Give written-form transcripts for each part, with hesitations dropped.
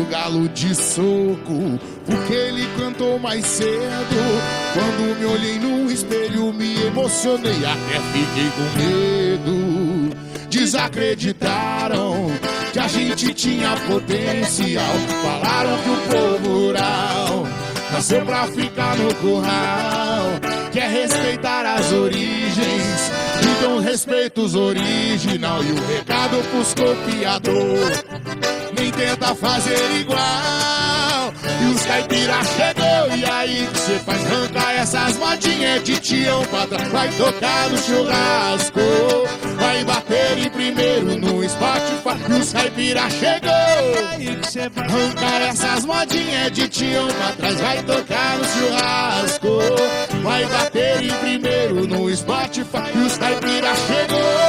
galo de soco, porque ele cantou mais cedo. Quando me olhei no espelho, me emocionei, até fiquei com medo. Desacreditaram que a gente tinha potencial. Falaram que o povo rural nasceu pra ficar no curral. Quer respeitar as origens, então respeita os original. E o recado pros copiador, nem tenta fazer igual. E os caipira chegou, e aí que cê faz? Arranca essas modinhas de tião pra trás. Vai tocar no churrasco, vai bater em primeiro no Spotify. E os caipira chegou, arranca essas modinhas de tião pra trás. Vai tocar no churrasco, vai bater em primeiro no Spotify. E os caipira chegou.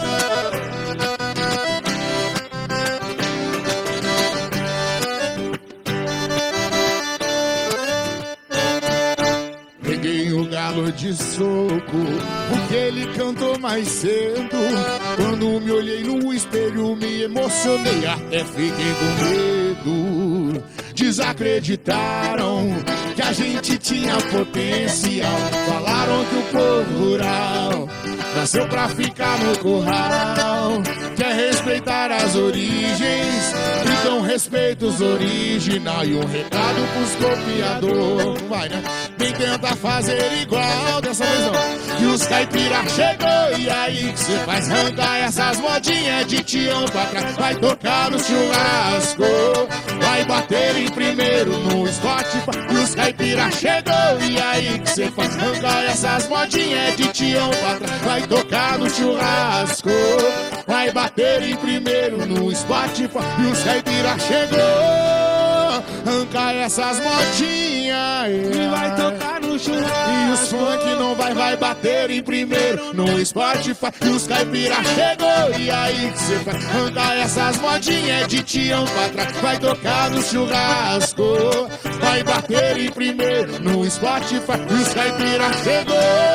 Peguei o galo de soco, porque ele cantou mais cedo. Quando me olhei no espelho, me emocionei, até fiquei com medo. Desacreditaram que a gente tinha potencial. Falaram que o povo rural nasceu pra ficar no curral. Quer respeitar as origens, então respeita os original. E um recado pros copiador, vai, né? Nem tenta fazer igual, dessa vez não. E os caipira chegou, e aí que cê faz? Arrancar essas modinhas de tião pra trás. Vai tocar no churrasco, vai bater em primeiro no Spotify. E os caipira chegou, e aí que cê faz? Arrancar essas modinhas de tião pra trás. Vai tocar no churrasco, vai bater em primeiro no Spotify. E os caipira chegou, arranca essas modinhas e vai tocar no churrasco. E os funk não vai bater em primeiro no Spotify. E os caipira chegou, e aí que cê faz? Arranca essas modinhas de tião pra trás. Vai tocar no churrasco, vai bater em primeiro no Spotify. E os caipira chegou.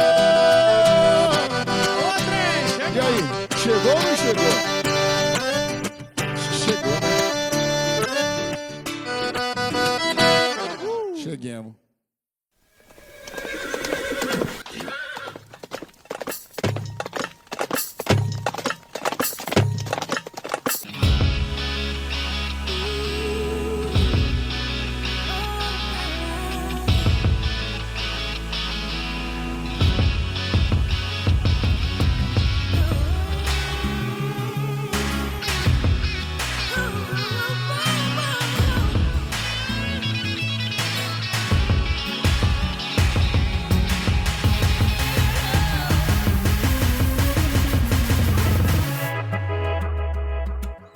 E aí, chegou ou não chegou? Chegou. Cheguemos.